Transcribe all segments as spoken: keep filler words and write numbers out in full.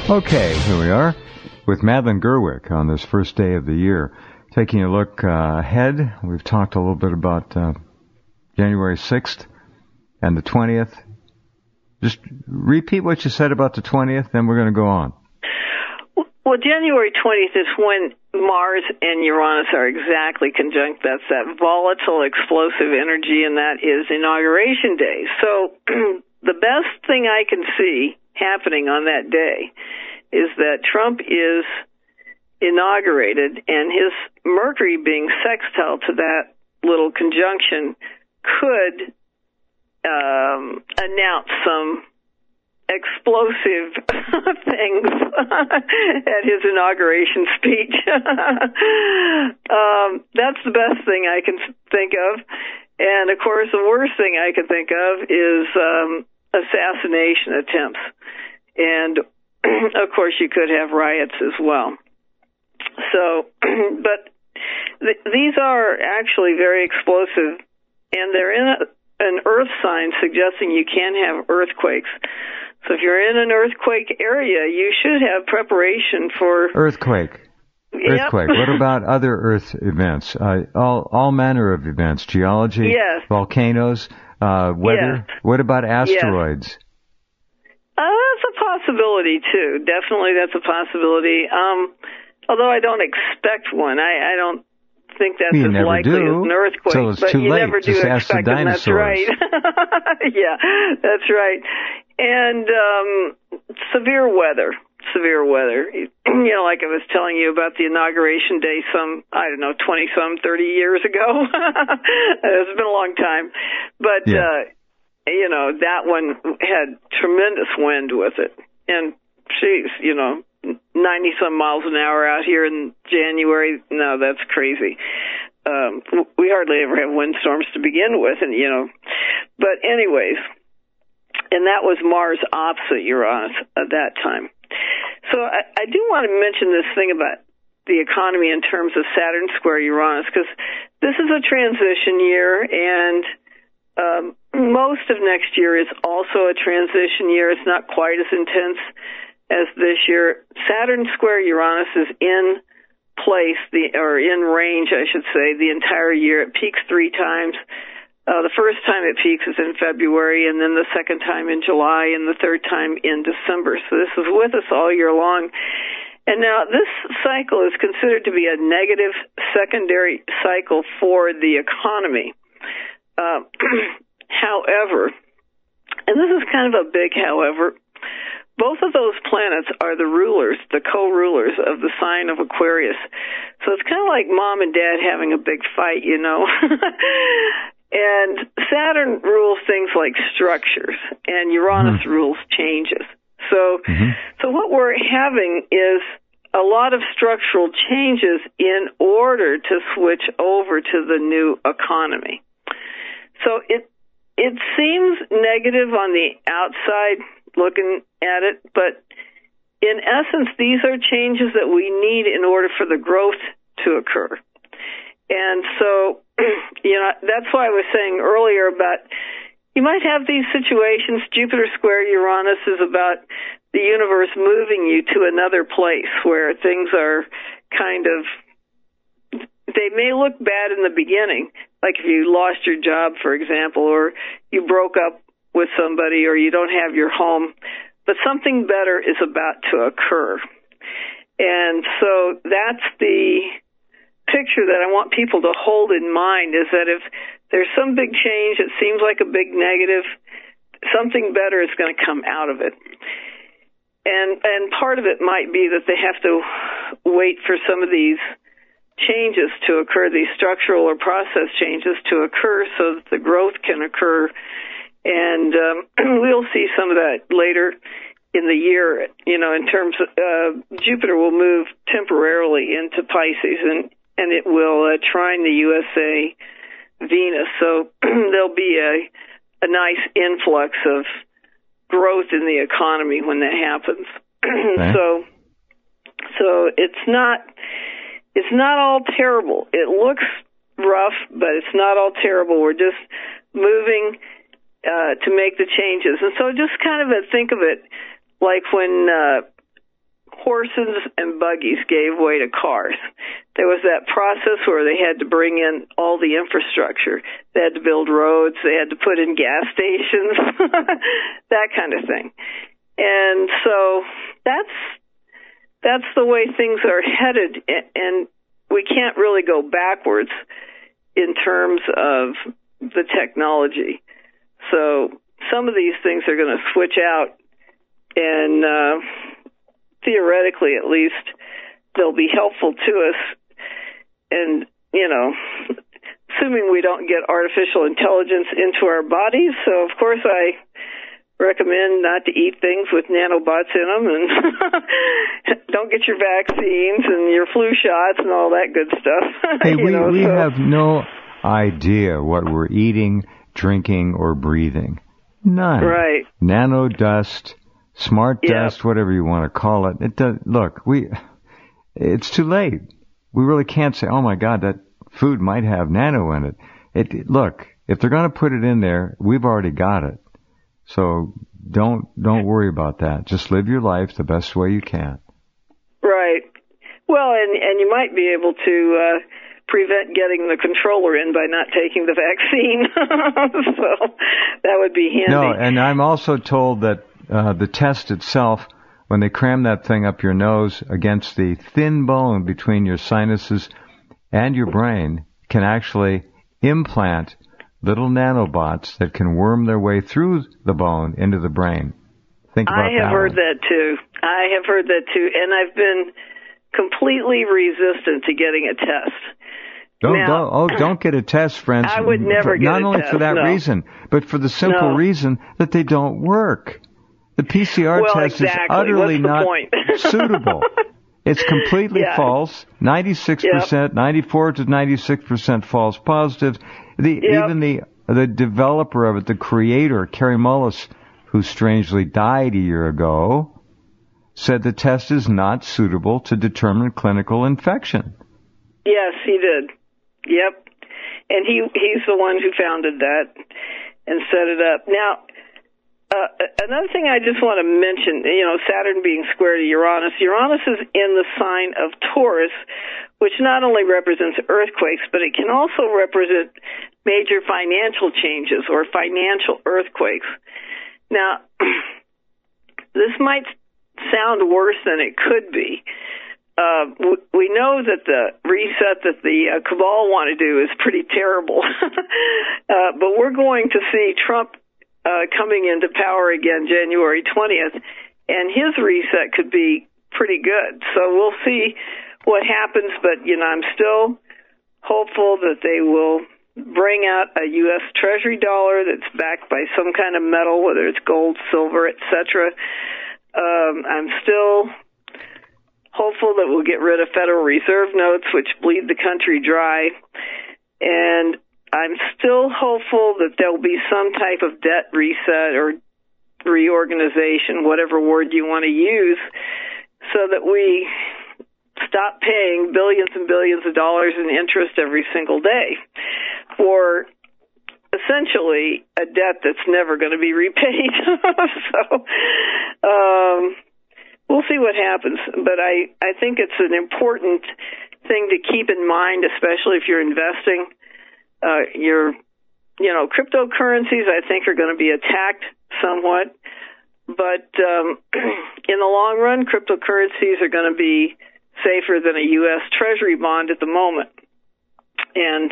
Okay, here we are with Madeline Gerwick on this first day of the year. Taking a look uh, ahead, we've talked a little bit about uh, January sixth and the twentieth. Just repeat what you said about the twentieth, then we're going to go on. Well, January twentieth is when Mars and Uranus are exactly conjunct. That's that volatile, explosive energy, and that is Inauguration Day. So the best thing I can see happening on that day is that Trump is inaugurated, and his Mercury being sextile to that little conjunction could um, announce some explosive things at his inauguration speech. um, that's the best thing I can think of. And, of course, the worst thing I can think of is um, assassination attempts. And, of course, you could have riots as well. So, but th- these are actually very explosive, and they're in a, an earth sign suggesting you can have earthquakes. So if you're in an earthquake area, you should have preparation for... Earthquake. Earthquake. Yep. What about other Earth events? Uh, all all manner of events. Geology, yes. volcanoes, uh, weather. Yes. What about asteroids? Yes. Uh, that's a possibility, too. Definitely that's a possibility. Um, although I don't expect one. I, I don't think that's you as never likely do. as an earthquake. So it's but too you late. never do Just ask the expect them. That's dinosaurs. right. Yeah, that's right. And um, severe weather. Severe weather. You know, like I was telling you about the inauguration day some, I don't know, twenty-some, thirty years ago. It's been a long time. But, yeah. uh, you know, that one had tremendous wind with it. And, geez, you know, ninety-some miles an hour out here in January, no, that's crazy. Um, we hardly ever have windstorms to begin with, and, you know. But anyways, and that was Mars opposite Uranus at that time. So I, I do want to mention this thing about the economy in terms of Saturn square Uranus, because this is a transition year, and um, most of next year is also a transition year. It's not quite as intense as this year. Saturn square Uranus is in place, the or in range, I should say, the entire year. It peaks three times. Uh, the first time it peaks is in February, and then the second time in July, and the third time in December. So this is with us all year long. And now this cycle is considered to be a negative secondary cycle for the economy. Uh, however, and this is kind of a big however, both of those planets are the rulers, the co-rulers of the sign of Aquarius. So it's kind of like mom and dad having a big fight, you know. And Saturn rules things like structures, and Uranus mm-hmm. rules changes. So, mm-hmm. so what we're having is a lot of structural changes in order to switch over to the new economy. So it it seems negative on the outside looking at it, but in essence, these are changes that we need in order for the growth to occur. And so, you know, that's why I was saying earlier about you might have these situations. Jupiter square Uranus is about the universe moving you to another place where things are kind of, they may look bad in the beginning, like if you lost your job, for example, or you broke up with somebody, or you don't have your home, but something better is about to occur. And so that's the picture that I want people to hold in mind, is that if there's some big change, it seems like a big negative, something better is going to come out of it. And and part of it might be that they have to wait for some of these changes to occur, these structural or process changes to occur, so that the growth can occur. And um, we'll see some of that later in the year, you know, in terms of uh, Jupiter will move temporarily into Pisces, and and it will uh, trine the U S A Venus. So there'll be a, a nice influx of growth in the economy when that happens. Okay. So so it's not it's not all terrible. It looks rough, but it's not all terrible. We're just moving uh, to make the changes. And so just kind of think of it like when uh, horses and buggies gave way to cars. There was that process where they had to bring in all the infrastructure. They had to build roads. They had to put in gas stations, that kind of thing. And so that's that's the way things are headed, and we can't really go backwards in terms of the technology. So some of these things are going to switch out, and uh, theoretically, at least, they'll be helpful to us. And, you know, assuming we don't get artificial intelligence into our bodies. So, of course, I recommend not to eat things with nanobots in them, and don't get your vaccines and your flu shots and all that good stuff. Hey, you we, know, we so. have no idea what we're eating, drinking, or breathing. None. Right. Nano dust, smart Yep. dust, whatever you want to call it. It does. Look, we. It's too late. We really can't say, "Oh my God, that food might have nano in it." It. it look, if they're going to put it in there, we've already got it. So don't don't worry about that. Just live your life the best way you can. Right. Well, and and you might be able to uh, prevent getting the controller in by not taking the vaccine. So that would be handy. No, and I'm also told that uh, the test itself, when they cram that thing up your nose against the thin bone between your sinuses and your brain, can actually implant little nanobots that can worm their way through the bone into the brain. Think about I have that heard one. that too. I have heard that too, and I've been completely resistant to getting a test. Don't, now, don't, oh, don't get a test, friends. I would never for, get Not a only test, for that no. reason, but for the simple No. reason that they don't work. The P C R well, test exactly. is utterly What's the not point? suitable. It's completely Yeah. false. ninety-six percent, yep. ninety-four to ninety-six percent false positives. The, Yep. Even the the developer of it, the creator, Kerry Mullis, who strangely died a year ago, said the test is not suitable to determine clinical infection. Yes, he did. Yep. And he he's the one who founded that and set it up. Now, uh, another thing I just want to mention, you know, Saturn being square to Uranus. Uranus is in the sign of Taurus, which not only represents earthquakes, but it can also represent major financial changes or financial earthquakes. Now, this might sound worse than it could be. Uh, we know that the reset that the uh, cabal want to do is pretty terrible, uh, but we're going to see Trump uh, coming into power again January twentieth, and his reset could be pretty good. So we'll see what happens, but, you know, I'm still hopeful that they will bring out a U S Treasury dollar that's backed by some kind of metal, whether it's gold, silver, et cetera. Um, I'm still hopeful that we'll get rid of Federal Reserve notes, which bleed the country dry. And I'm still hopeful that there'll be some type of debt reset or reorganization, whatever word you want to use, so that we stop paying billions and billions of dollars in interest every single day for essentially a debt that's never going to be repaid. So, um, we'll see what happens, but I, I think it's an important thing to keep in mind, especially if you're investing. Uh, your, you know, cryptocurrencies, I think, are going to be attacked somewhat, but um, in the long run, cryptocurrencies are going to be safer than a U S Treasury bond at the moment. And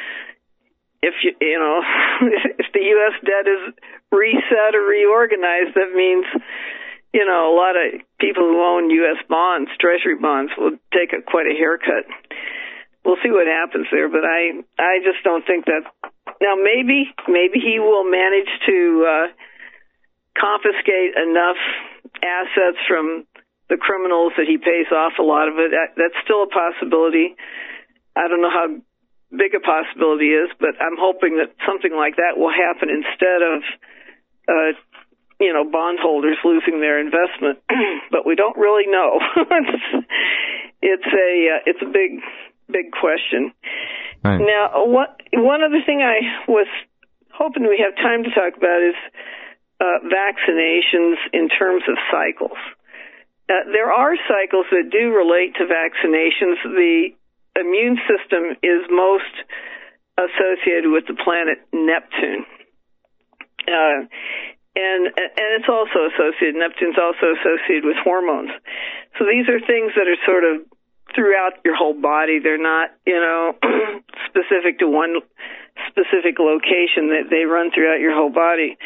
if you, you know, if the U S debt is reset or reorganized, that means, you know, a lot of people who own U S bonds, Treasury bonds, will take a, quite a haircut. We'll see what happens there, but I, I just don't think that. Now, maybe, maybe he will manage to uh, confiscate enough assets from the criminals that he pays off a lot of it. That, that's still a possibility. I don't know how big a possibility is, but I'm hoping that something like that will happen instead of, uh, you know, bondholders losing their investment. But we don't really know. it's, it's a uh, it's a big big question. Right. Now, what one other thing I was hoping we have time to talk about is uh, vaccinations in terms of cycles. uh, there are cycles that do relate to vaccinations. The immune system is most associated with the planet Neptune. Uh, and and it's also associated, Neptune's also associated with hormones. So these are things that are sort of throughout your whole body. They're not, you know, specific to one specific location. That they run throughout your whole body.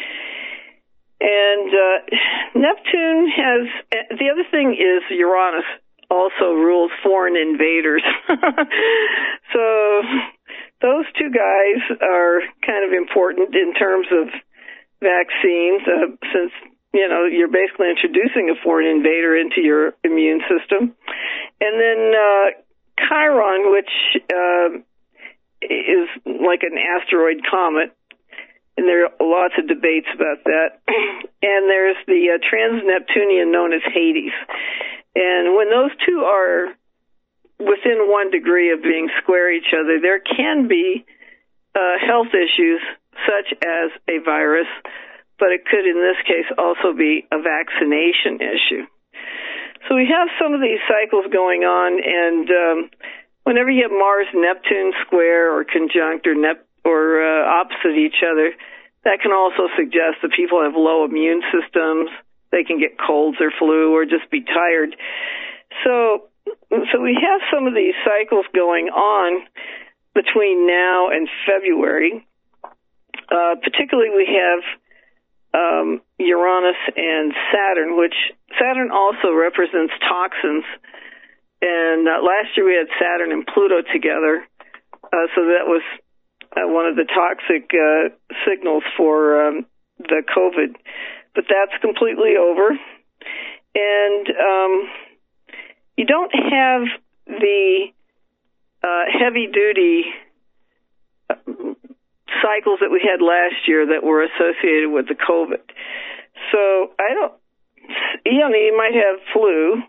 And uh, Neptune has, the other thing is Uranus also rules foreign invaders. So those two guys are kind of important in terms of vaccines, uh, since, you know, you're basically introducing a foreign invader into your immune system. And then uh, Chiron, which uh, is like an asteroid comet, and there are lots of debates about that. And there's the uh, trans-Neptunian known as Hades. And when those two are within one degree of being square each other, there can be uh, health issues such as a virus, but it could in this case also be a vaccination issue. So we have some of these cycles going on, and um, whenever you have Mars-Neptune square or conjunct or Nep- or uh, opposite each other, that can also suggest that people have low immune systems. They can get colds or flu or just be tired. So, so we have some of these cycles going on between now and February. Uh, particularly, we have um, Uranus and Saturn, which Saturn also represents toxins. And uh, last year we had Saturn and Pluto together, uh, so that was uh, one of the toxic uh, signals for um, the COVID. But that's completely over. And um, you don't have the uh, heavy-duty uh, cycles that we had last year that were associated with the COVID. So I don't, you know, you might have flu.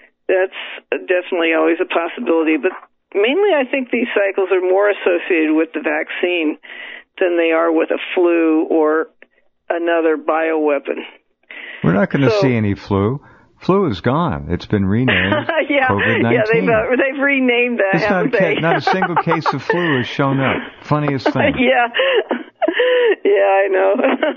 That's definitely always a possibility. But mainly I think these cycles are more associated with the vaccine than they are with a flu or another bioweapon. We're not going to so, see any flu. Flu is gone. It's been renamed yeah, COVID nineteen. Yeah, they've, uh, they've renamed that, it's haven't not, they? Not a single case of flu has shown up. Funniest thing. Yeah. Yeah, I know.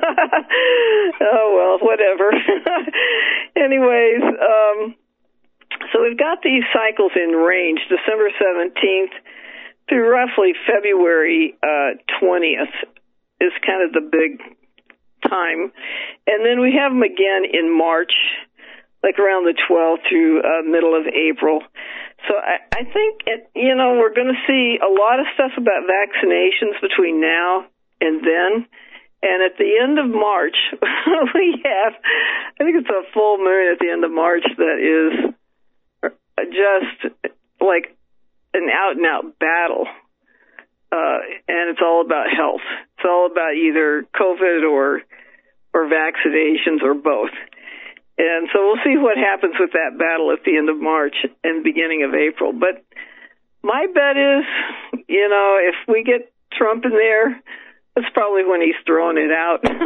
Oh, well, whatever. Anyways, um, so we've got these cycles in range, December seventeenth through roughly February uh, twentieth is kind of the big time. And then we have them again in March, like around the twelfth through uh, middle of April. So I, I think, it, you know, we're going to see a lot of stuff about vaccinations between now and then. And at the end of March, we have, I think it's a full moon at the end of March that is just like an out-and-out battle. Uh, and it's all about health. It's all about either COVID or or vaccinations or both. And so we'll see what happens with that battle at the end of March and beginning of April. But my bet is, you know, if we get Trump in there, that's probably when he's throwing it out. So,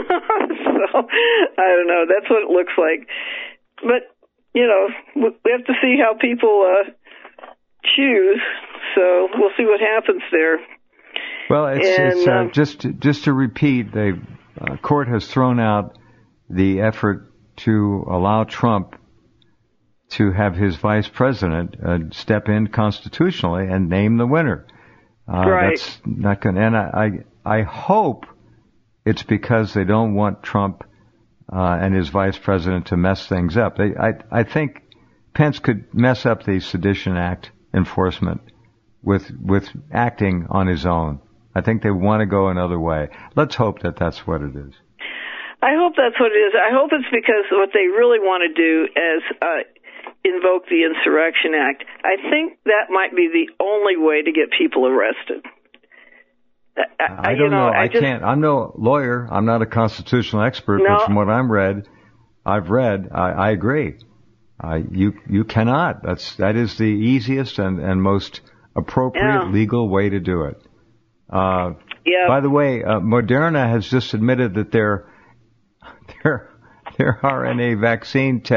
I don't know. That's what it looks like. But, you know, we have to see how people uh, choose. So we'll see what happens there. Well, it's, and, it's uh, um, just just to repeat, the uh, court has thrown out the effort to allow Trump to have his vice president uh, step in constitutionally and name the winner. Uh, right. That's not going. And I, I I hope it's because they don't want Trump uh, and his vice president to mess things up. They, I I think Pence could mess up the Sedition Act enforcement with with acting on his own. I think they want to go another way. Let's hope that that's what it is. I hope that's what it is. I hope it's because what they really want to do is uh, invoke the Insurrection Act. I think that might be the only way to get people arrested. I, I, I don't you know, know. I, I just, can't. I'm no lawyer. I'm not a constitutional expert, no. but from what I'm read, I've read, I, I agree. Uh, you you cannot. That's that is the easiest and, and most appropriate yeah. legal way to do it. Uh, yeah. By the way, uh, Moderna has just admitted that their their their R N A vaccine tech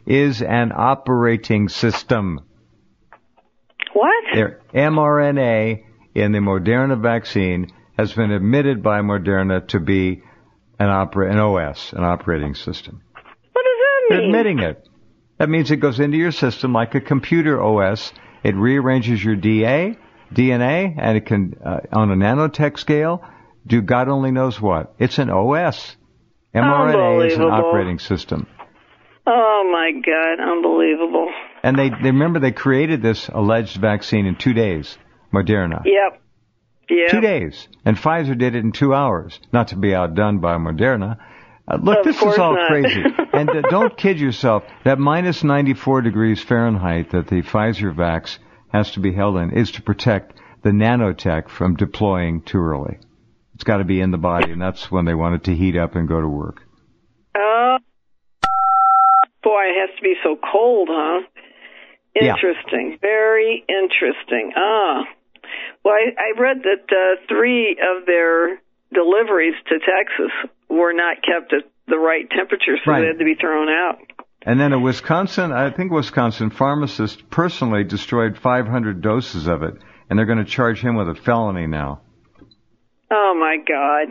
is an operating system. What? Their mRNA in the Moderna vaccine has been admitted by Moderna to be an, opera, an O S, an operating system. What does that mean? They're admitting it. That means it goes into your system like a computer O S. It rearranges your D A, D N A, and it can, uh, on a nanotech scale, do God only knows what. It's an O S. mRNA is an operating system. Oh, my God. Unbelievable. And they, they remember they created this alleged vaccine in two days, Moderna. Yep. Yep. Two days. And Pfizer did it in two hours, not to be outdone by Moderna. Uh, look, of this is all not. crazy. And uh, don't kid yourself. That minus ninety-four degrees Fahrenheit that the Pfizer vax has to be held in is to protect the nanotech from deploying too early. It's got to be in the body, and that's when they want it to heat up and go to work. Oh, boy, it has to be so cold, huh? Interesting. Yeah. Very interesting. Ah. Well, I, I read that uh, three of their deliveries to Texas were not kept at the right temperature, so right. they had to be thrown out. And then a Wisconsin, I think Wisconsin pharmacist personally destroyed five hundred doses of it, and they're going to charge him with a felony now. Oh, my God.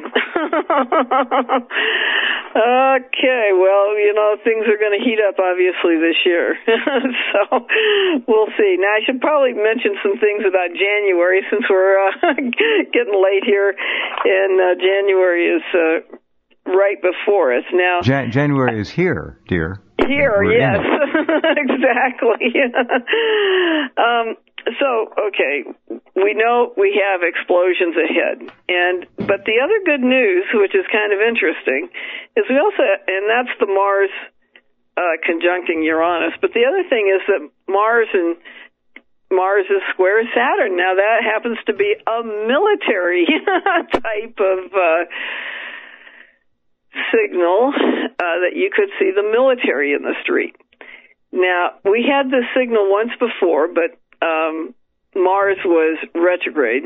Okay, well, you know, things are going to heat up, obviously, this year. So we'll see. Now, I should probably mention some things about January, since we're uh, getting late here, and uh, January is uh, right before us. Now, Jan- January is here, dear. Here, we're yes. Exactly. um, so, okay, we know we have explosions ahead, and but the other good news, which is kind of interesting, is we also, and that's the Mars uh, conjuncting Uranus. But the other thing is that Mars and Mars is square Saturn. Now that happens to be a military type of uh, signal uh, that you could see the military in the street. Now we had this signal once before, but Um, Mars was retrograde,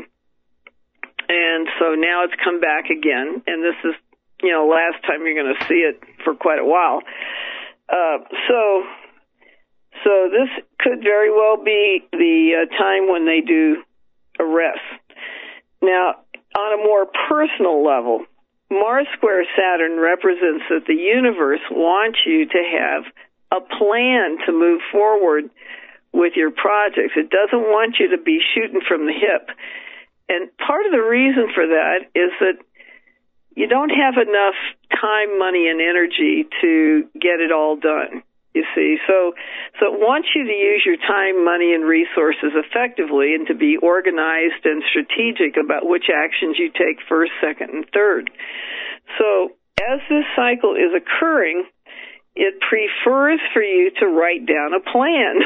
and so now it's come back again, and this is, you know, last time you're going to see it for quite a while. Uh, so, so this could very well be the uh, time when they do arrests. Now, on a more personal level, Mars square Saturn represents that the universe wants you to have a plan to move forward with your projects. It doesn't want you to be shooting from the hip. And part of the reason for that is that you don't have enough time, money, and energy to get it all done, you see. So, so it wants you to use your time, money, and resources effectively and to be organized and strategic about which actions you take first, second, and third. So as this cycle is occurring, it prefers for you to write down a plan.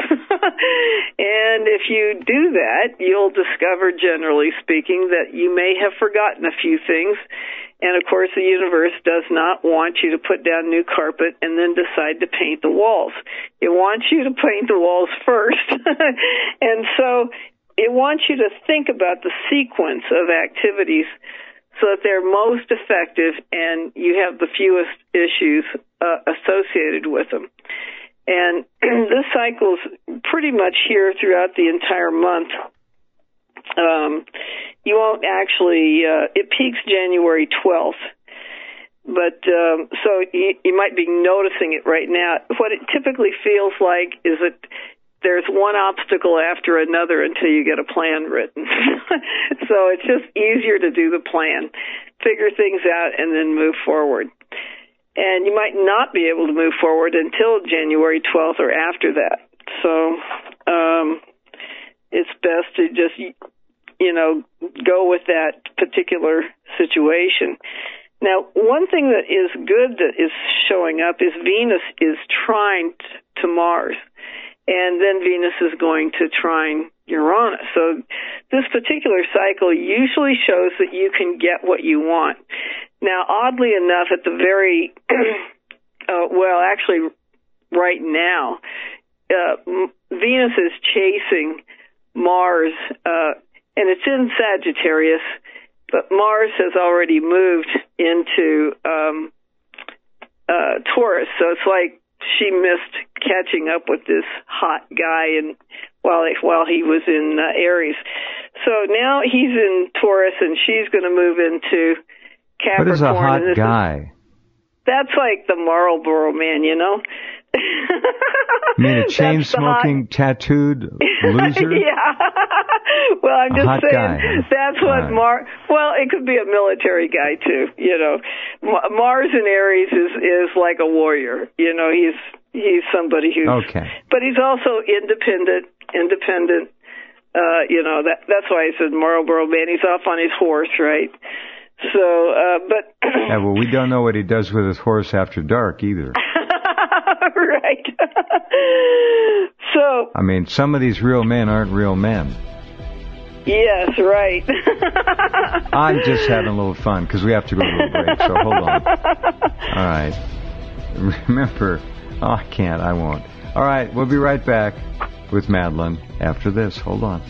And if you do that, you'll discover, generally speaking, that you may have forgotten a few things. And, of course, the universe does not want you to put down new carpet and then decide to paint the walls. It wants you to paint the walls first. And so it wants you to think about the sequence of activities so that they're most effective and you have the fewest issues uh, associated with them. And this cycle is pretty much here throughout the entire month. Um, you won't actually, uh, it peaks January twelfth. But um, so you, you might be noticing it right now. What it typically feels like is that there's one obstacle after another until you get a plan written. So it's just easier to do the plan, figure things out, and then move forward. And you might not be able to move forward until January twelfth or after that. So um, it's best to just, you know, go with that particular situation. Now, one thing that is good that is showing up is Venus is trine to Mars. And then Venus is going to trine Uranus. So this particular cycle usually shows that you can get what you want. Now, oddly enough, at the very, uh, well, actually, right now, uh, Venus is chasing Mars, uh, and it's in Sagittarius, but Mars has already moved into um, uh, Taurus. So it's like she missed catching up with this hot guy and while while he was in uh, Aries. So now he's in Taurus, and she's going to move into Capricorn. What is a hot guy? Is, that's like the Marlboro Man, you know? You mean a chain-smoking, tattooed loser? Yeah. Well, I'm just saying guy. that's what right. Mars. Well, it could be a military guy too. You know, Mars in Aries is is like a warrior. You know, he's he's somebody who's okay, but he's also independent. Independent. Uh, you know that that's why I said Marlboro Man. He's off on his horse, right? So, uh, but yeah. Well, we don't know what he does with his horse after dark either. Right. So. I mean, some of these real men aren't real men. Yes, right. I'm just having a little fun because we have to go to a break, so hold on. All right. Remember, oh, I can't, I won't. All right, we'll be right back with Madeline after this. Hold on.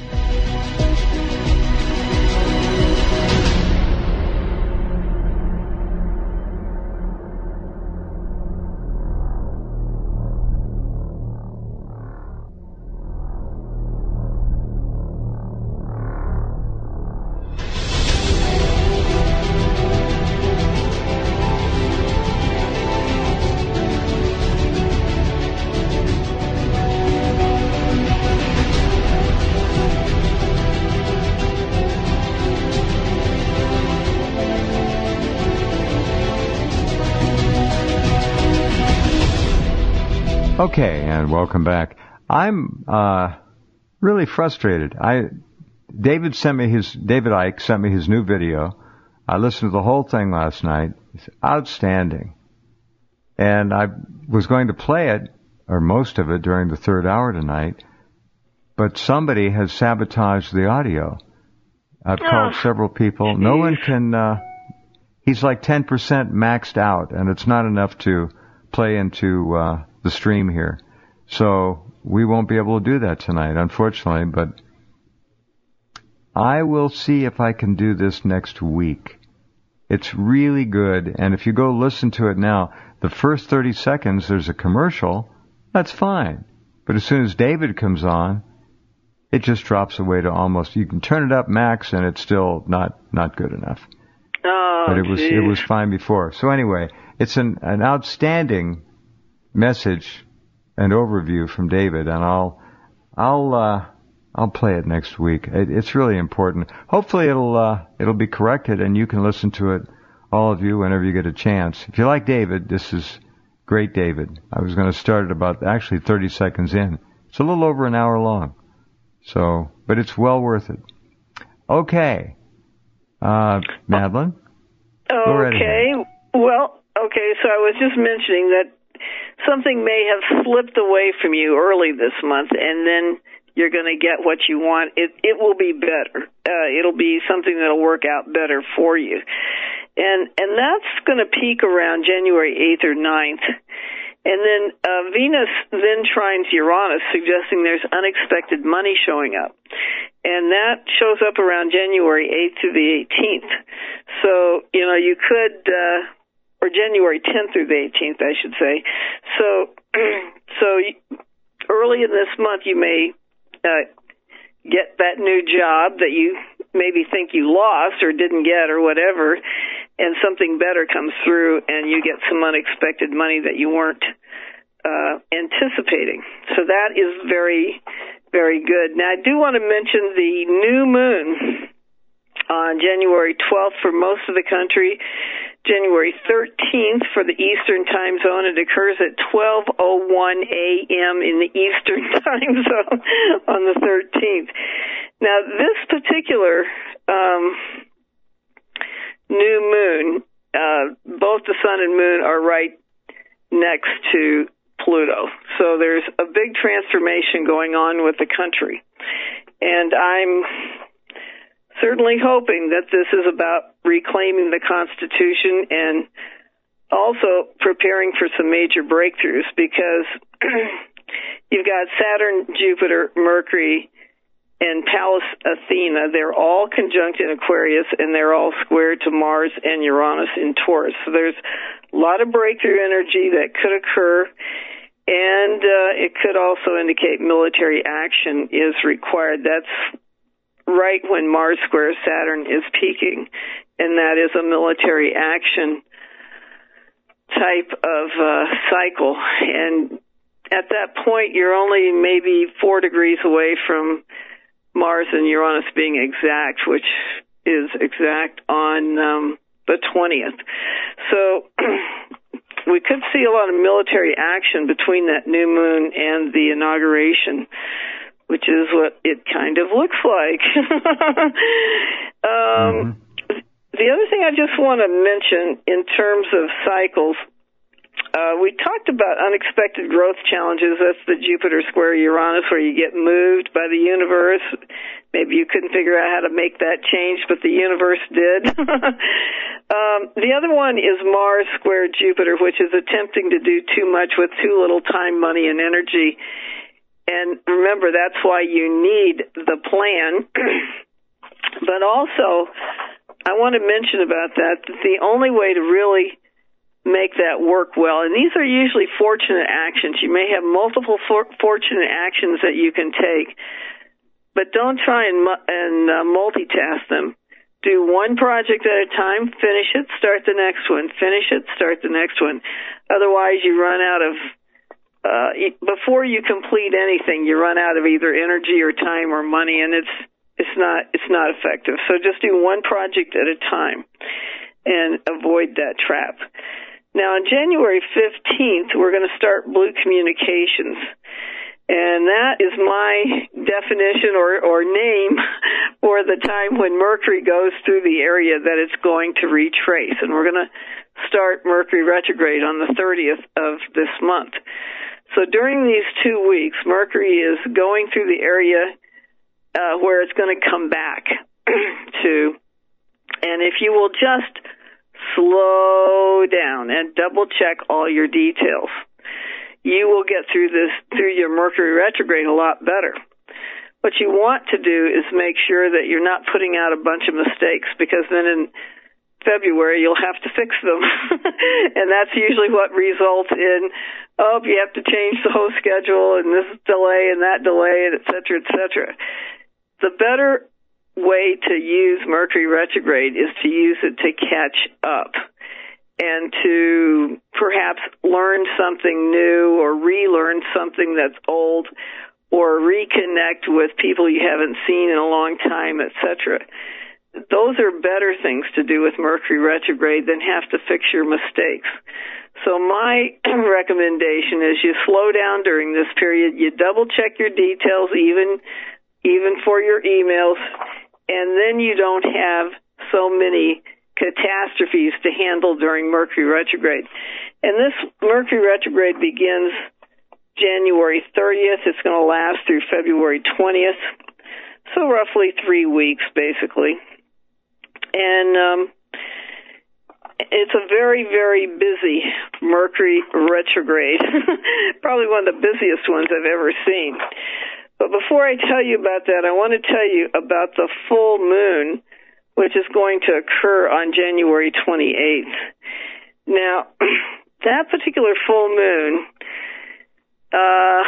Okay, and welcome back. I'm uh, really frustrated. I David sent me his David Icke sent me his new video. I listened to the whole thing last night. It's outstanding, and I was going to play it or most of it during the third hour tonight, but somebody has sabotaged the audio. I've oh. called several people. No one can. Uh, he's like ten percent maxed out, and it's not enough to play into. Uh, the stream here. So we won't be able to do that tonight, unfortunately, but I will see if I can do this next week. It's really good, and if you go listen to it now, the first thirty seconds there's a commercial, that's fine. But as soon as David comes on, it just drops away to almost, you can turn it up max and it's still not, not good enough. Oh, but it was, geez. it was fine before. So anyway, it's an, an outstanding message and overview from David, and I'll I'll uh, I'll play it next week. It, it's really important. Hopefully, it'll uh, it'll be corrected, and you can listen to it, all of you, whenever you get a chance. If you like David, this is great, David. I was going to start it about actually thirty seconds in. It's a little over an hour long, so but it's well worth it. Okay, uh, Madeline. Okay. Well, okay. So I was just mentioning that. Something may have slipped away from you early this month, and then you're going to get what you want. It it will be better. Uh, it'll be something that'll work out better for you. And and that's going to peak around January eighth or ninth. And then uh, Venus then trines Uranus, suggesting there's unexpected money showing up. And that shows up around January eighth through the eighteenth. So, you know, you could... Uh, or January tenth through the eighteenth, I should say. So, so early in this month, you may uh, get that new job that you maybe think you lost or didn't get or whatever, and something better comes through, and you get some unexpected money that you weren't uh, anticipating. So that is very, very good. Now, I do want to mention the new moon on January twelfth for most of the country. January thirteenth for the Eastern time zone. It occurs at twelve oh one a.m. in the Eastern time zone on the thirteenth. Now, this particular um, new moon, uh, both the sun and moon are right next to Pluto. So there's a big transformation going on with the country. And I'm certainly hoping that this is about reclaiming the Constitution and also preparing for some major breakthroughs, because you've got Saturn, Jupiter, Mercury, and Pallas Athena. They're all conjunct in Aquarius, and they're all squared to Mars and Uranus in Taurus. So there's a lot of breakthrough energy that could occur. And uh, it could also indicate military action is required. That's right when Mars square Saturn is peaking, and that is a military action type of uh, cycle. And at that point, you're only maybe four degrees away from Mars and Uranus being exact, which is exact on um, the twentieth. So we could see a lot of military action between that new moon and the inauguration, which is what it kind of looks like. um, mm-hmm. The other thing I just want to mention in terms of cycles, uh, we talked about unexpected growth challenges. That's the Jupiter square Uranus, where you get moved by the universe. Maybe you couldn't figure out how to make that change, but the universe did. um, the other one is Mars square Jupiter, which is attempting to do too much with too little time, money, and energy. And remember, that's why you need the plan. But also, I want to mention about that, that the only way to really make that work well, and these are usually fortunate actions. You may have multiple for- fortunate actions that you can take, but don't try and, mu- and uh, multitask them. Do one project at a time, finish it, start the next one, finish it, start the next one. Otherwise, you run out of Uh, before you complete anything, you run out of either energy or time or money, and it's it's not it's not effective. So just do one project at a time and avoid that trap. Now, on January fifteenth, we're going to start Blue Communications, and that is my definition or, or name for the time when Mercury goes through the area that it's going to retrace, and we're going to start Mercury retrograde on the thirtieth of this month. So during these two weeks, Mercury is going through the area uh, where it's going to come back to. And if you will just slow down and double check all your details, you will get through this, through your Mercury retrograde a lot better. What you want to do is make sure that you're not putting out a bunch of mistakes, because then in February you'll have to fix them. And that's usually what results in, oh, you have to change the whole schedule and this delay and that delay, and et cetera, et cetera. The better way to use Mercury retrograde is to use it to catch up and to perhaps learn something new or relearn something that's old, or reconnect with people you haven't seen in a long time, et cetera. Those are better things to do with Mercury retrograde than have to fix your mistakes. So my recommendation is you slow down during this period, you double check your details, even even for your emails, and then you don't have so many catastrophes to handle during Mercury retrograde. And this Mercury retrograde begins January thirtieth. It's going to last through February twentieth, so roughly three weeks, basically. And um, it's a very, very busy Mercury retrograde, probably one of the busiest ones I've ever seen. But before I tell you about that, I want to tell you about the full moon, which is going to occur on January twenty-eighth. Now, that particular full moon, uh,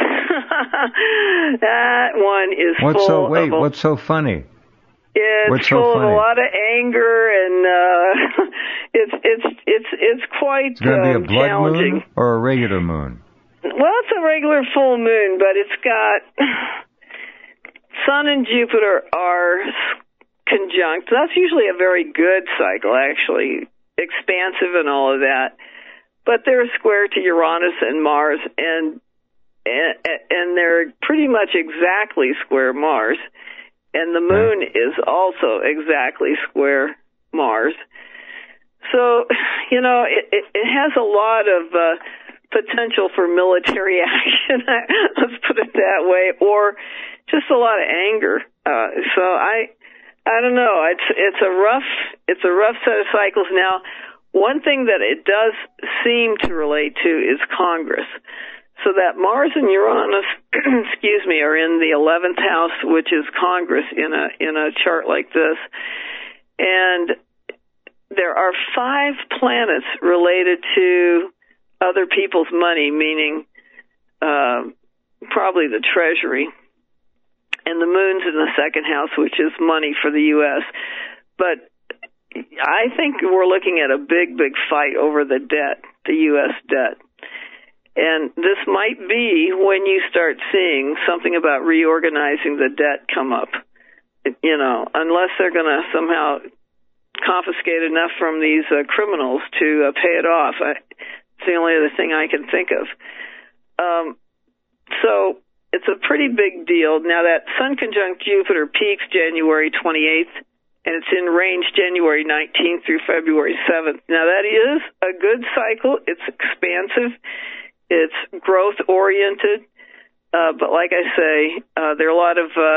that one is what's full so, wait, of... A, what's so funny? It's what's full so funny? of a lot of anger, and uh, it's it's it's it's quite it's going to um, be a blood challenging. Moon or a regular moon? Well, it's a regular full moon, but it's got Sun and Jupiter are conjunct. That's usually a very good cycle, actually, expansive and all of that. But they're square to Uranus and Mars, and and, and they're pretty much exactly square Mars. And the moon is also exactly square Mars. So, you know, it, it, it has a lot of uh, potential for military action, let's put it that way, or just a lot of anger. Uh, so I, I don't know. It's it's a rough it's a rough set of cycles. Now, one thing that it does seem to relate to is Congress. So that Mars and Uranus, excuse me, are in the eleventh house, which is Congress in a in a chart like this. And there are five planets related to other people's money, meaning uh, probably the Treasury. And the moon's in the second house, which is money for the U S But I think we're looking at a big, big fight over the debt, the U S debt. And this might be when you start seeing something about reorganizing the debt come up. You know, unless they're going to somehow confiscate enough from these uh, criminals to uh, pay it off. I, it's the only other thing I can think of. Um, so it's a pretty big deal. Now, that Sun conjunct Jupiter peaks January twenty-eighth, and it's in range January nineteenth through February seventh. Now, that is a good cycle. It's expansive. It's growth-oriented. Uh, but like I say, uh, there are a lot of uh,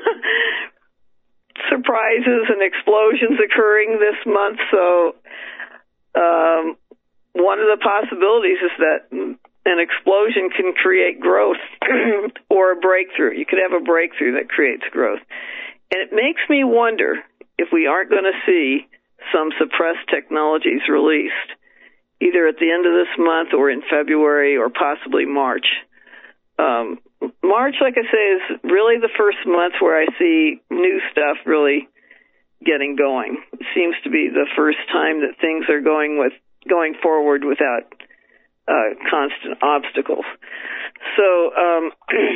surprises and explosions occurring this month. So um, one of the possibilities is that an explosion can create growth or a breakthrough. You could have a breakthrough that creates growth. And it makes me wonder if we aren't going to see some suppressed technologies released, either at the end of this month or in February or possibly March. Um, March, like I say, is really the first month where I see new stuff really getting going. It seems to be the first time that things are going with going forward without Uh, constant obstacles. So um,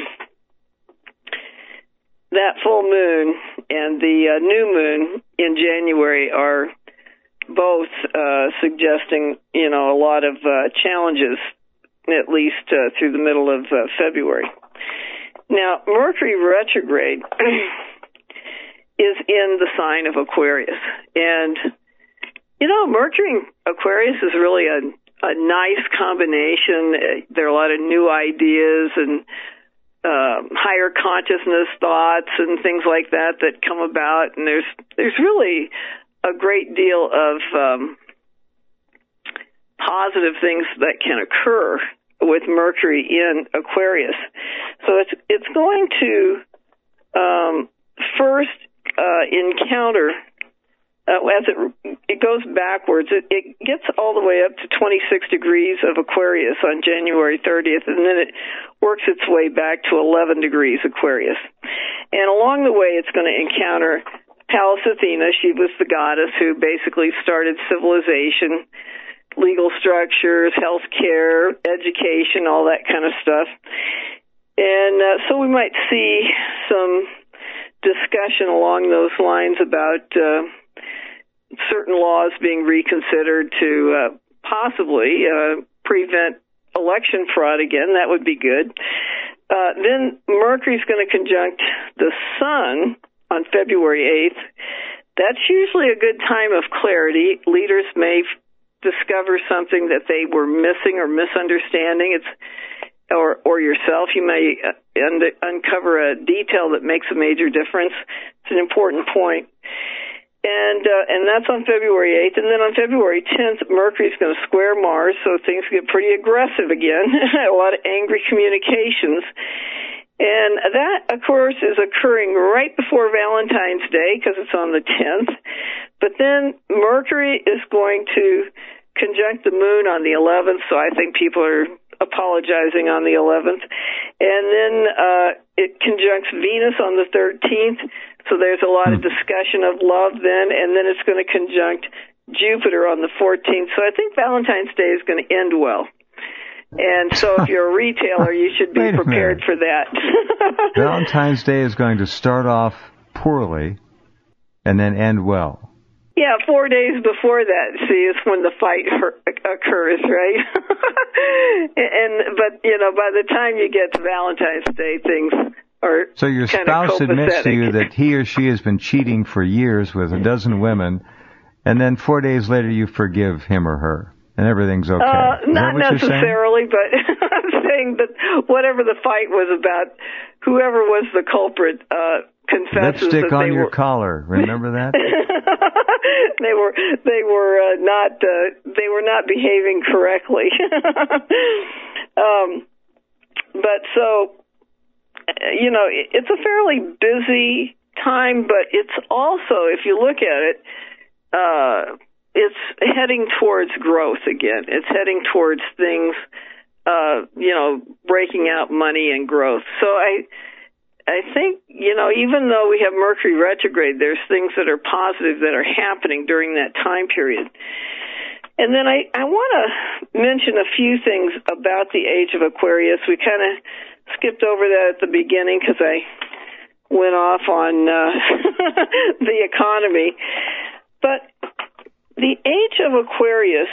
that full moon and the uh, new moon in January are both uh, suggesting, you know, a lot of uh, challenges, at least uh, through the middle of uh, February. Now, Mercury retrograde is in the sign of Aquarius. And, you know, Mercury in Aquarius is really a a nice combination. There are a lot of new ideas and uh, higher consciousness thoughts and things like that that come about. And there's there's really a great deal of um, positive things that can occur with Mercury in Aquarius. So it's it's going to um, first uh, encounter. Uh, as it it goes backwards, it, it gets all the way up to twenty-six degrees of Aquarius on January thirtieth, and then it works its way back to eleven degrees Aquarius. And along the way, it's going to encounter Pallas Athena. She was the goddess who basically started civilization, legal structures, health care, education, all that kind of stuff. And uh, so we might see some discussion along those lines about uh, certain laws being reconsidered to uh, possibly uh, prevent election fraud again. That would be good. Uh, then Mercury's going to conjunct the Sun on February eighth. That's usually a good time of clarity. Leaders may f- discover something that they were missing or misunderstanding. It's or or yourself, you may uh, un- uncover a detail that makes a major difference. It's an important point. And uh, and that's on February eighth. And then on February tenth, Mercury's going to square Mars, so things get pretty aggressive again. A lot of angry communications. And that, of course, is occurring right before Valentine's Day because it's on the tenth. But then Mercury is going to conjunct the moon on the eleventh, so I think people are apologizing on the eleventh. And then uh, it conjuncts Venus on the thirteenth, so there's a lot of discussion of love then, and then it's going to conjunct Jupiter on the fourteenth. So I think Valentine's Day is going to end well. And so if you're a retailer, you should be prepared for that. Valentine's Day is going to start off poorly and then end well. Yeah, four days before that, see, is when the fight occurs, right? and but you know, by the time you get to Valentine's Day, things are so your spouse admits to you that he or she has been cheating for years with a dozen women, and then four days later you forgive him or her, and everything's okay. Uh, not necessarily, but I'm saying that whatever the fight was about, whoever was the culprit uh, confesses lipstick that on they your were... collar. Remember that? they were they were uh, not uh, they were not behaving correctly. um, but so you know, it's a fairly busy time, but it's also, if you look at it, uh, it's heading towards growth again. It's heading towards things uh, you know, breaking out money and growth. So I, I think, you know, even though we have Mercury retrograde, there's things that are positive that are happening during that time period. And then I, I want to mention a few things about the age of Aquarius. We kind of skipped over that at the beginning because I went off on uh, the economy. But the age of Aquarius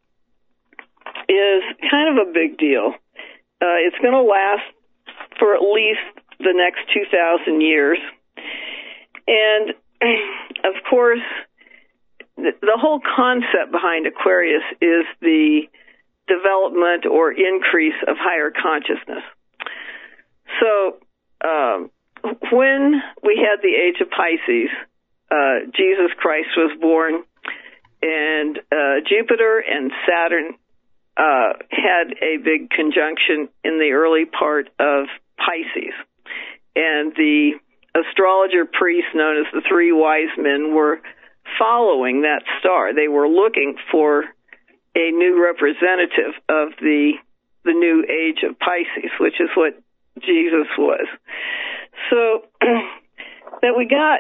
is kind of a big deal. Uh, it's going to last for at least the next two thousand years. And, of course, the, the whole concept behind Aquarius is the development or increase of higher consciousness. So um, when we had the age of Pisces, uh, Jesus Christ was born, and uh, Jupiter and Saturn uh, had a big conjunction in the early part of Pisces. And the astrologer priests known as the Three Wise Men were following that star. They were looking for a new representative of the the new age of Pisces, which is what Jesus was. So that we got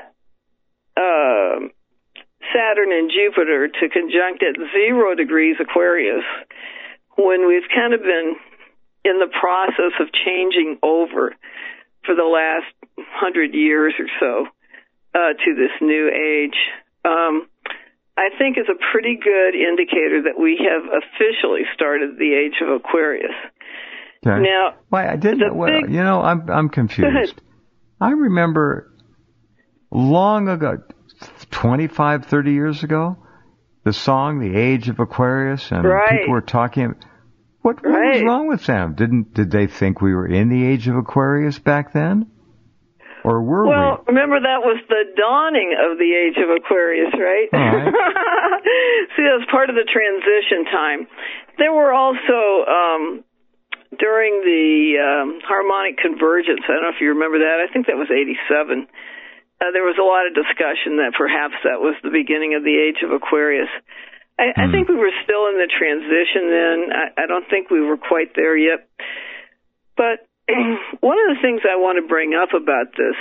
uh, Saturn and Jupiter to conjunct at zero degrees Aquarius when we've kind of been in the process of changing over for the last hundred years or so uh, to this new age, um, I think is a pretty good indicator that we have officially started the age of Aquarius. Okay. Now, why I didn't? Well, big, you know, I'm I'm confused. I remember long ago, twenty-five, thirty years ago, the song "The Age of Aquarius," and right. people were talking. What, what right. was wrong with them? Didn't did they think we were in the age of Aquarius back then, or were well, we? Well, remember that was the dawning of the age of Aquarius, right? right. See, that was part of the transition time. There were also um, during the um, harmonic convergence. I don't know if you remember that. I think that was eighty-seven. Uh, there was a lot of discussion that perhaps that was the beginning of the age of Aquarius. I, I think we were still in the transition then. I, I don't think we were quite there yet. But one of the things I want to bring up about this,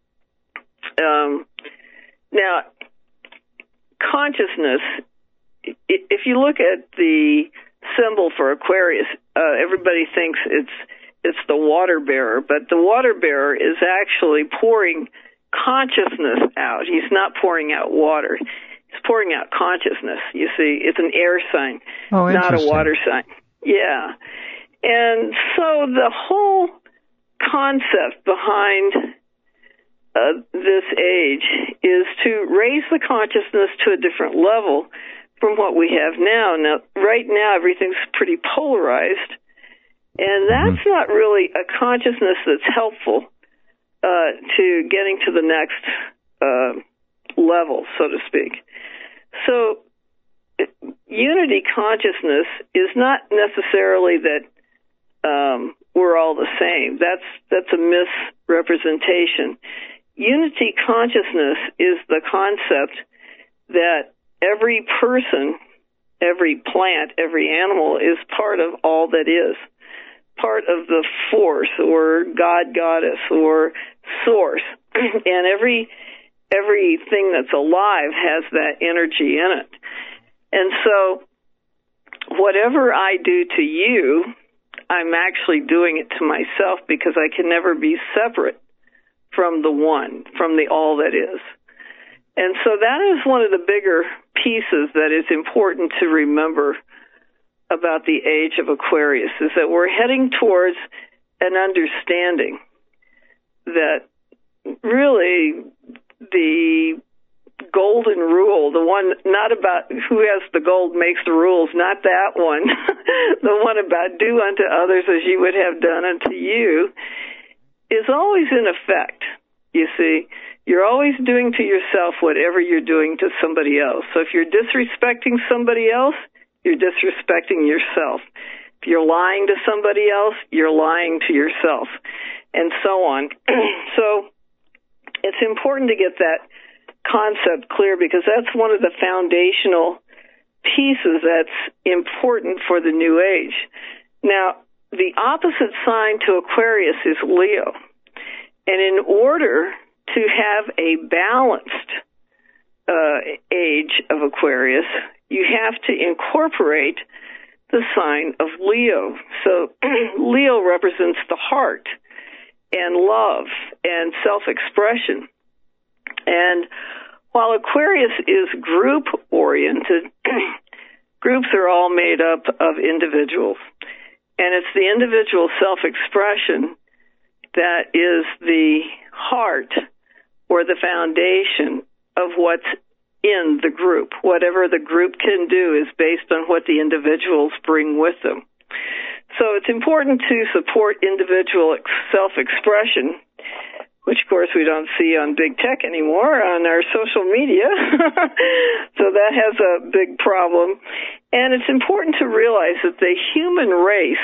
um, now, consciousness, if you look at the symbol for Aquarius, uh, everybody thinks it's it's the water bearer, but the water bearer is actually pouring consciousness out. He's not pouring out water. It's pouring out consciousness. You see, it's an air sign, oh, not a water sign. Yeah. And so the whole concept behind uh, this age is to raise the consciousness to a different level from what we have now. Now, right now, everything's pretty polarized, and that's mm-hmm. not really a consciousness that's helpful uh, to getting to the next uh, level, so to speak. So unity consciousness is not necessarily that um, we're all the same. That's that's a misrepresentation. Unity consciousness is the concept that every person, every plant, every animal is part of all that is, part of the force or God, goddess, or source, and every everything that's alive has that energy in it. And so whatever I do to you, I'm actually doing it to myself because I can never be separate from the one, from the all that is. And so that is one of the bigger pieces that is important to remember about the age of Aquarius, is that we're heading towards an understanding that really the golden rule, the one not about who has the gold makes the rules, not that one, the one about do unto others as you would have done unto you, is always in effect. You see, you're always doing to yourself whatever you're doing to somebody else. So if you're disrespecting somebody else, you're disrespecting yourself. If you're lying to somebody else, you're lying to yourself, and so on. So it's important to get that concept clear because that's one of the foundational pieces that's important for the New Age. Now, the opposite sign to Aquarius is Leo. And in order to have a balanced uh, age of Aquarius, you have to incorporate the sign of Leo. So Leo represents the heart and love and self-expression. And while Aquarius is group-oriented, groups are all made up of individuals. And it's the individual self-expression that is the heart or the foundation of what's in the group. Whatever the group can do is based on what the individuals bring with them. So it's important to support individual self-expression, which, of course, we don't see on big tech anymore, on our social media. So that has a big problem. And it's important to realize that the human race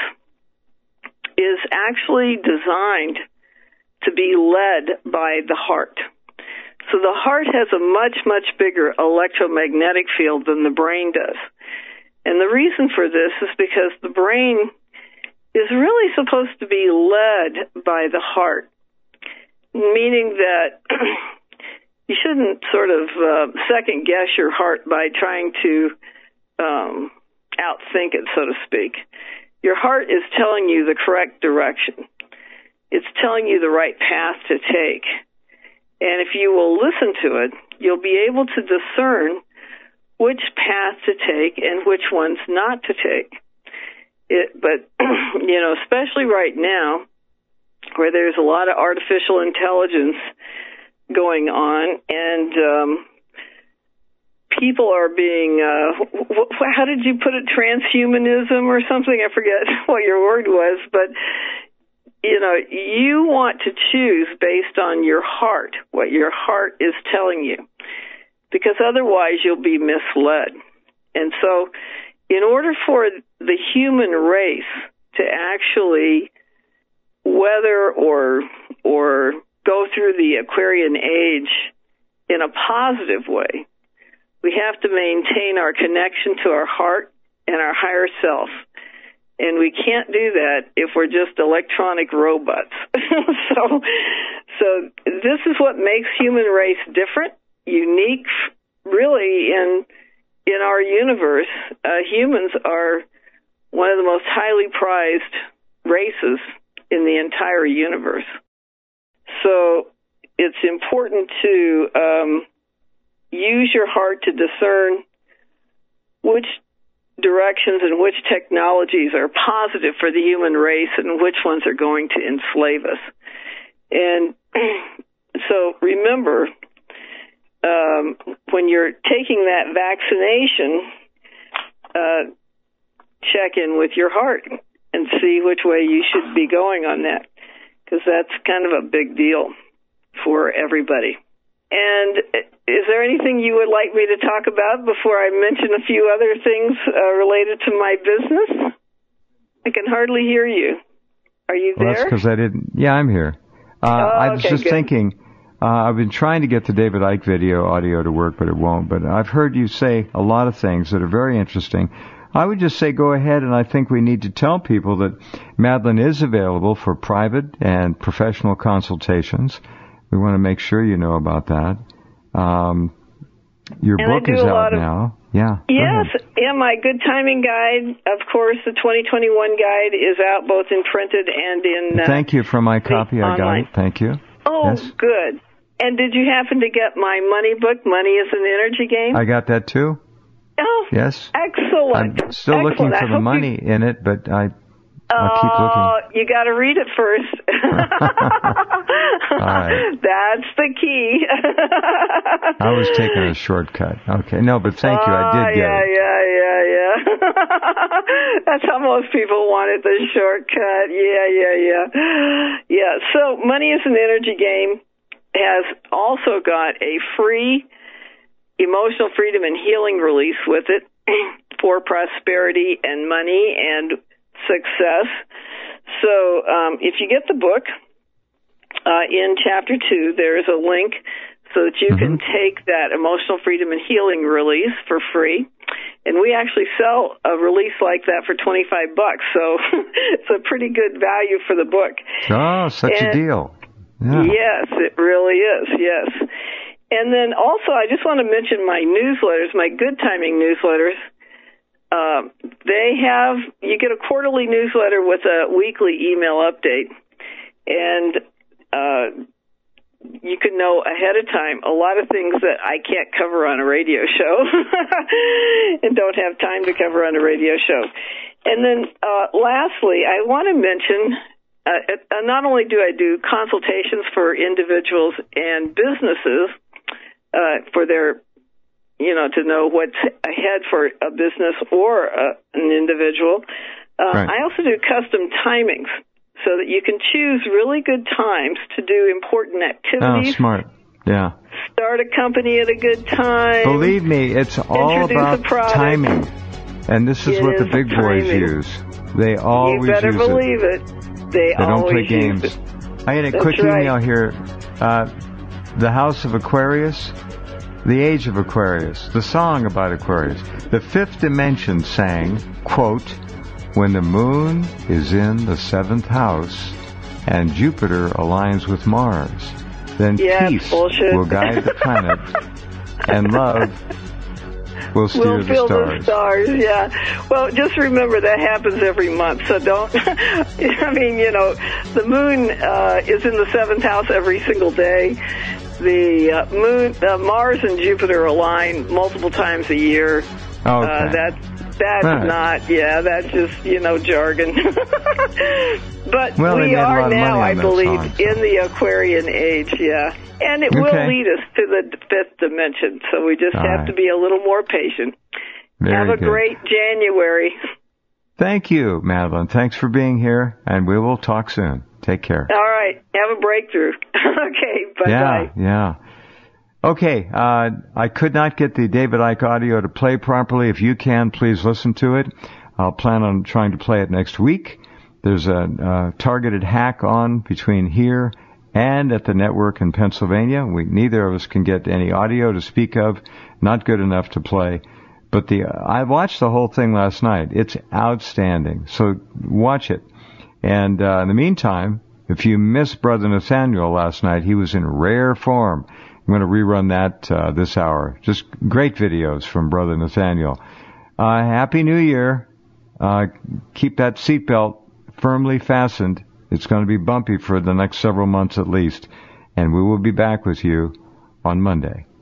is actually designed to be led by the heart. So the heart has a much, much bigger electromagnetic field than the brain does. And the reason for this is because the brain is really supposed to be led by the heart, meaning that you shouldn't sort of uh, second guess your heart by trying to um, outthink it, so to speak. Your heart is telling you the correct direction. It's telling you the right path to take. And if you will listen to it, you'll be able to discern which path to take and which ones not to take. It, but, you know, especially right now, where there's a lot of artificial intelligence going on, and um, people are being, uh, wh- how did you put it, transhumanism or something? I forget what your word was, but, you know, you want to choose based on your heart, what your heart is telling you, because otherwise you'll be misled. And so in order for the human race to actually weather or or go through the Aquarian age in a positive way, we have to maintain our connection to our heart and our higher self. And we can't do that if we're just electronic robots. so so this is what makes human race different, unique, really, in in our universe. Uh, humans are one of the most highly prized races in the entire universe. So it's important to um, use your heart to discern which directions and which technologies are positive for the human race and which ones are going to enslave us. And so remember, um, when you're taking that vaccination, uh, check in with your heart and see which way you should be going on that, because that's kind of a big deal for everybody. And is there anything you would like me to talk about before I mention a few other things uh, related to my business? I can hardly hear you. Are you there? Well, that's because I didn't. Yeah, I'm here. Uh, oh, I was okay, just good. thinking, uh, I've been trying to get the David Icke video audio to work, but it won't. But I've heard you say a lot of things that are very interesting. I would just say go ahead, and I think we need to tell people that Madeline is available for private and professional consultations. We want to make sure you know about that. Um, your and book is out of, now. Yeah. Yes, and my Good Timing Guide, of course, the twenty twenty-one guide is out both in printed and in uh, Thank you for my copy. I got it. Thank you. Oh, yes. Good. And did you happen to get my money book, Money is an Energy Game? I got that too. Oh, yes. Excellent. I'm still Excellent. looking for I the money you... in it, but I, Oh, I'll keep looking. You got to read it first. All right. That's the key. I was taking a shortcut. Okay. No, but thank you. I did get yeah, it. Yeah, yeah, yeah, That's how most people want it, the shortcut. Yeah, yeah, yeah. Yeah, so Money is an Energy Game has also got a free emotional freedom and healing release with it for prosperity and money and success. So um, if you get the book, uh, in chapter two, there is a link so that you mm-hmm. can take that emotional freedom and healing release for free. And we actually sell a release like that for twenty-five bucks, so it's a pretty good value for the book. Oh, such and, a deal. Yeah. Yes, it really is, yes. And then also, I just want to mention my newsletters, my Good Timing newsletters. Uh, they have, you get a quarterly newsletter with a weekly email update. And uh you can know ahead of time a lot of things that I can't cover on a radio show and don't have time to cover on a radio show. And then uh, lastly, I want to mention, uh, not only do I do consultations for individuals and businesses uh, for their, you know, to know what's ahead for a business or uh, an individual, uh, right. I also do custom timings, so that you can choose really good times to do important activities. Oh, smart. Yeah. Start a company at a good time. Believe me, it's all about timing. And this is it what is the big boys timing. use. They always you better use believe it. it. They, they always don't play use games. It. I had a That's quick right. email here. Uh, the House of Aquarius, the Age of Aquarius, the song about Aquarius. The Fifth Dimension sang, quote, "When the moon is in the seventh house and Jupiter aligns with Mars, then yeah, peace bullshit. will guide the planet and love will steer we'll the fill stars." the stars, yeah. Well, just remember that happens every month, so don't, I mean, you know, the moon uh, is in the seventh house every single day. The uh, moon, uh, Mars and Jupiter align multiple times a year. Okay. Uh, that's That's right. not, yeah, that's just, you know, jargon. But well, we are now, I believe, song, so. in the Aquarian age, yeah. And it okay. will lead us to the fifth dimension, so we just All have right. to be a little more patient. Very have a good. great January. Thank you, Madeline. Thanks for being here, and we will talk soon. Take care. All right. Have a breakthrough. Okay. Bye-bye. Yeah, yeah. Okay, uh, I could not get the David Icke audio to play properly. If you can, please listen to it. I'll plan on trying to play it next week. There's a, a targeted hack on between here and at the network in Pennsylvania. We, neither of us can get any audio to speak of. Not good enough to play. But the I watched the whole thing last night. It's outstanding. So watch it. And uh, in the meantime, if you missed Brother Nathaniel last night, he was in rare form. I'm going to rerun that uh, this hour. Just great videos from Brother Nathaniel. Uh, Happy New Year. Uh, keep that seatbelt firmly fastened. It's going to be bumpy for the next several months at least. And we will be back with you on Monday.